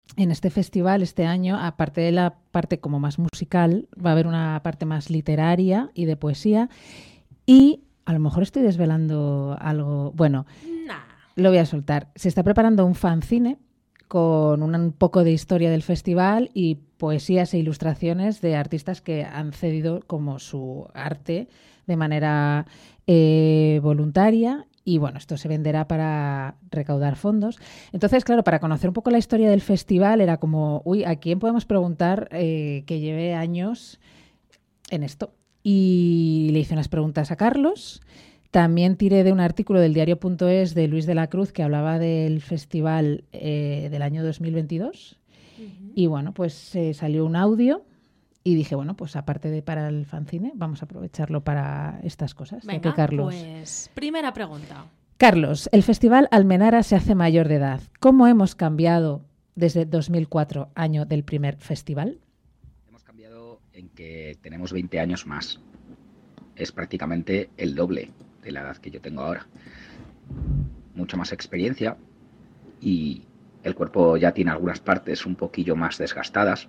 en este festival este año, aparte de la parte como más musical, va a haber una parte más literaria y de poesía. Y a lo mejor estoy desvelando algo. Bueno, Nah. lo voy a soltar. Se está preparando un fanzine con un poco de historia del festival y poesías e ilustraciones de artistas que han cedido como su arte de manera voluntaria. Y bueno, esto se venderá para recaudar fondos. Entonces, claro, para conocer un poco la historia del festival era como, uy, ¿a quién podemos preguntar que lleve años en esto? Y le hice unas preguntas a Carlos. También tiré de un artículo del diario.es de Luis de la Cruz que hablaba del festival del año 2022. Y bueno, pues salió un audio y dije, bueno, pues aparte de para el fanzine, vamos a aprovecharlo para estas cosas. Ya que Venga, Carlos... pues primera pregunta. Carlos, el Festival Almenara se hace mayor de edad. ¿Cómo hemos cambiado desde 2004, año del primer festival? Hemos cambiado en que tenemos 20 años más. Es prácticamente el doble de la edad que yo tengo ahora. Mucha más experiencia y el cuerpo ya tiene algunas partes un poquillo más desgastadas.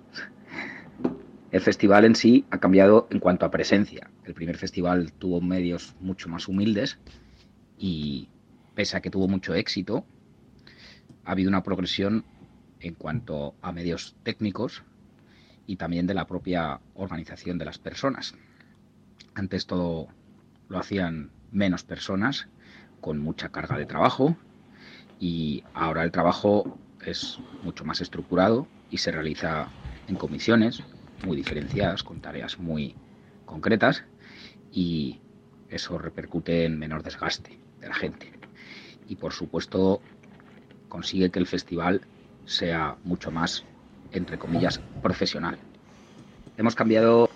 El festival en sí ha cambiado en cuanto a presencia. El primer festival tuvo medios mucho más humildes y pese a que tuvo mucho éxito, ha habido una progresión en cuanto a medios técnicos y también de la propia organización de las personas. Antes todo lo hacían menos personas con mucha carga de trabajo y ahora el trabajo es mucho más estructurado y se realiza en comisiones muy diferenciadas con tareas muy concretas y eso repercute en menor desgaste de la gente y por supuesto consigue que el festival sea mucho más, entre comillas, profesional. Hemos cambiado.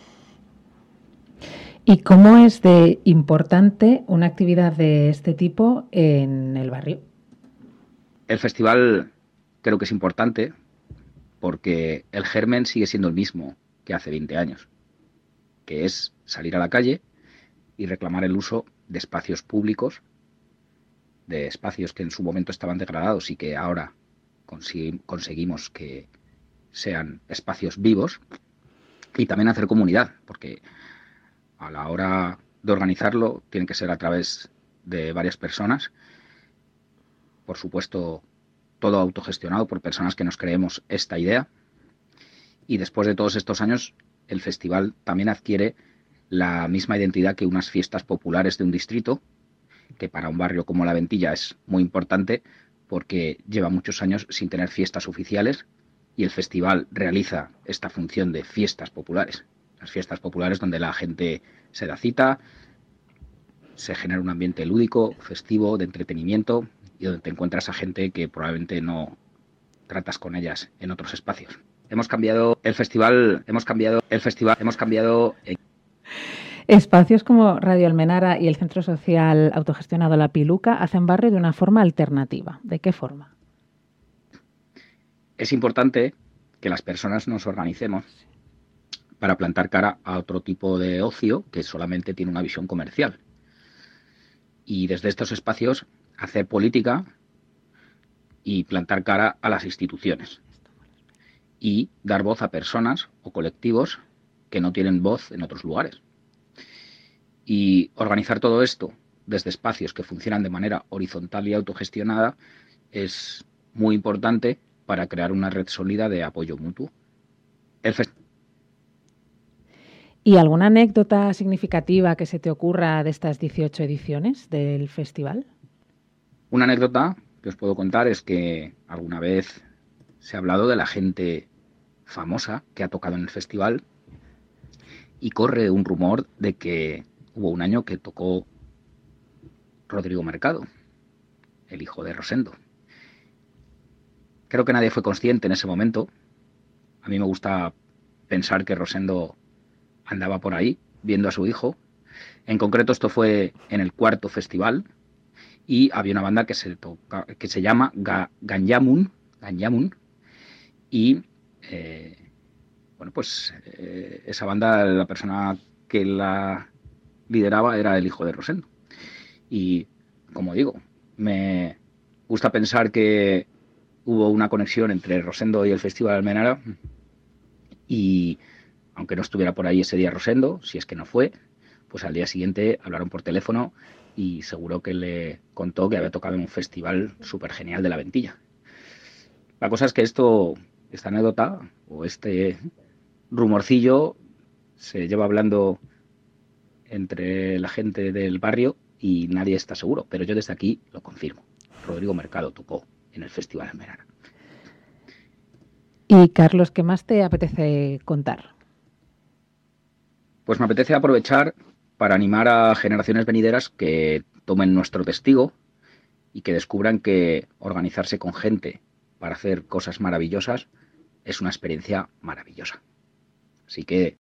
¿Y cómo es de importante una actividad de este tipo en el barrio? El festival creo que es importante porque el germen sigue siendo el mismo que hace 20 años, que es salir a la calle y reclamar el uso de espacios públicos, de espacios que en su momento estaban degradados y que ahora conseguimos que sean espacios vivos, y también hacer comunidad, porque a la hora de organizarlo tiene que ser a través de varias personas, por supuesto todo autogestionado por personas que nos creemos esta idea, y después de todos estos años el festival también adquiere la misma identidad que unas fiestas populares de un distrito, que para un barrio como La Ventilla es muy importante porque lleva muchos años sin tener fiestas oficiales y el festival realiza esta función de fiestas populares. Las fiestas populares donde la gente se da cita, se genera un ambiente lúdico, festivo, de entretenimiento y donde te encuentras a gente que probablemente no tratas con ellas en otros espacios. Hemos cambiado el festival, hemos cambiado. Espacios como Radio Almenara y el Centro Social Autogestionado La Piluca hacen barrio de una forma alternativa. ¿De qué forma? Es importante que las personas nos organicemos para plantar cara a otro tipo de ocio que solamente tiene una visión comercial. Y desde estos espacios hacer política y plantar cara a las instituciones. Y dar voz a personas o colectivos que no tienen voz en otros lugares. Y organizar todo esto desde espacios que funcionan de manera horizontal y autogestionada es muy importante para crear una red sólida de apoyo mutuo. ¿Y alguna anécdota significativa que se te ocurra de estas 18 ediciones del festival? Una anécdota que os puedo contar es que alguna vez se ha hablado de la gente famosa que ha tocado en el festival y corre un rumor de que hubo un año que tocó Rodrigo Mercado, el hijo de Rosendo. Creo que nadie fue consciente en ese momento. A mí me gusta pensar que Rosendo andaba por ahí viendo a su hijo. En concreto esto fue en el cuarto festival y había una banda que se llama Ganyamun y bueno, pues esa banda, la persona que la lideraba era el hijo de Rosendo. Y como digo, me gusta pensar que hubo una conexión entre Rosendo y el Festival Almenara y aunque no estuviera por ahí ese día Rosendo, si es que no fue, pues al día siguiente hablaron por teléfono y seguro que le contó que había tocado en un festival súper genial de la Ventilla. La cosa es que esta anécdota o este rumorcillo se lleva hablando entre la gente del barrio y nadie está seguro, pero yo desde aquí lo confirmo. Rodrigo Mercado tocó en el Festival Almenara. Y Carlos, ¿qué más te apetece contar? Pues me apetece aprovechar para animar a generaciones venideras que tomen nuestro testigo y que descubran que organizarse con gente para hacer cosas maravillosas es una experiencia maravillosa. Así que